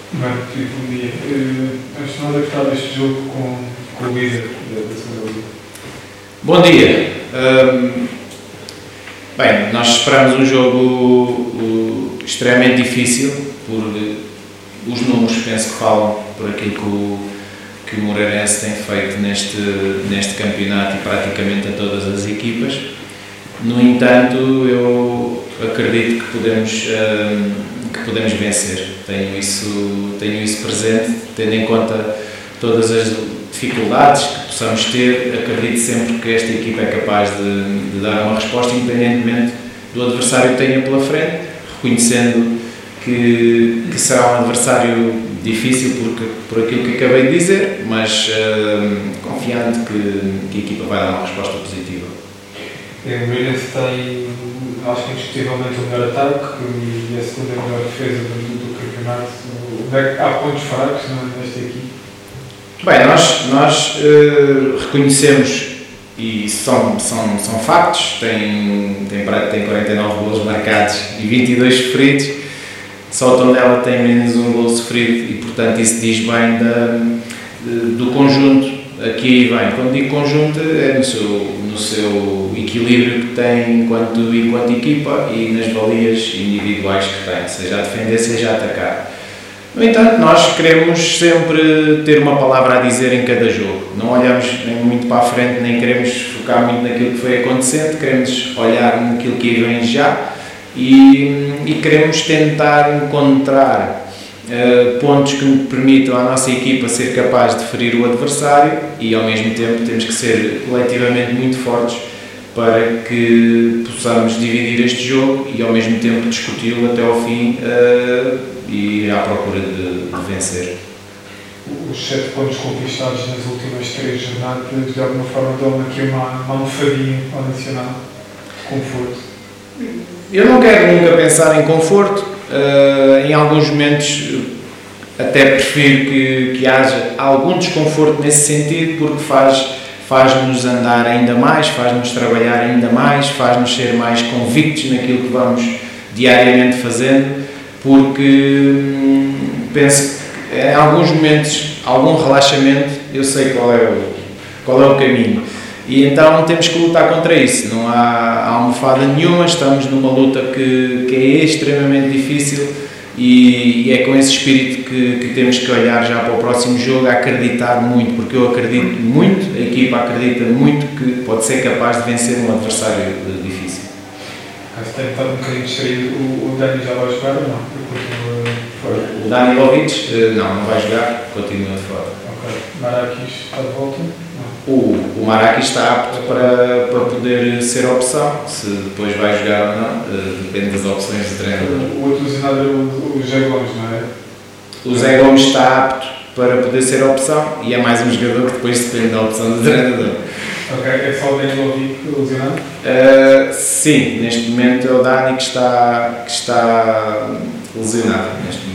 Bem, bom dia. Antes de nada, gostar deste jogo com o líder da segunda liga. Bom dia. Bem, nós esperamos um jogo extremamente difícil, por os números penso que falam por aquilo que o Moreirense tem feito neste campeonato e praticamente a todas as equipas. No entanto, eu acredito que podemos vencer. Tenho isso presente, tendo em conta todas as dificuldades que possamos ter. Acredito sempre que esta equipa é capaz de dar uma resposta independentemente do adversário que tenha pela frente, reconhecendo que será um adversário difícil por aquilo que acabei de dizer, mas confiante que a equipa vai dar uma resposta positiva. O Moreirense tem, acho que indiscutivelmente, o melhor ataque e a segunda melhor defesa do campeonato. Há pontos fracos nesta equipe? Bem, nós reconhecemos, e são factos, tem 49 golos marcados e 22 sofridos. Só o Tondela tem menos um golo sofrido e, portanto, isso diz bem do conjunto. Aqui vem, quando digo conjunto, é no seu equilíbrio que tem enquanto equipa e nas valias individuais que tem, seja a defender, seja a atacar. No entanto, nós queremos sempre ter uma palavra a dizer em cada jogo. Não olhamos nem muito para a frente, nem queremos focar muito naquilo que foi acontecendo, queremos olhar naquilo que vem já e queremos tentar encontrar pontos que permitam à nossa equipa ser capaz de ferir o adversário e, ao mesmo tempo, temos que ser coletivamente muito fortes para que possamos dividir este jogo e, ao mesmo tempo, discuti-lo até ao fim e ir à procura de vencer. Os 7 pontos conquistados nas últimas 3 jornadas, de alguma forma, dão aqui uma almofadinha ao Nacional de conforto. Eu não quero nunca pensar em conforto. Em alguns momentos até prefiro que haja algum desconforto nesse sentido, porque faz-nos andar ainda mais, faz-nos trabalhar ainda mais, faz-nos ser mais convictos naquilo que vamos diariamente fazendo, porque penso que em alguns momentos, algum relaxamento, eu sei qual é o caminho. E então temos que lutar contra isso, não há almofada nenhuma, estamos numa luta que é extremamente difícil e é com esse espírito que temos que olhar já para o próximo jogo, a acreditar muito, porque eu acredito muito, a equipa acredita muito que pode ser capaz de vencer um adversário difícil. Você tem estado um bocadinho distraído, o Dani já vai jogar ou não? O Danilovic não vai jogar, continua de fora. Ok. Marakis está de volta? O Marakis está apto para poder ser opção, se depois vai jogar ou não, depende das opções do treinador. O outro lesionado é o Zé Gomes, não é? O Zé Gomes está apto para poder ser opção e é mais um jogador que depois depende da opção do treinador. Ok, é só o Danilovic lesionado? Sim, neste momento é o Dani que está lesionado neste momento.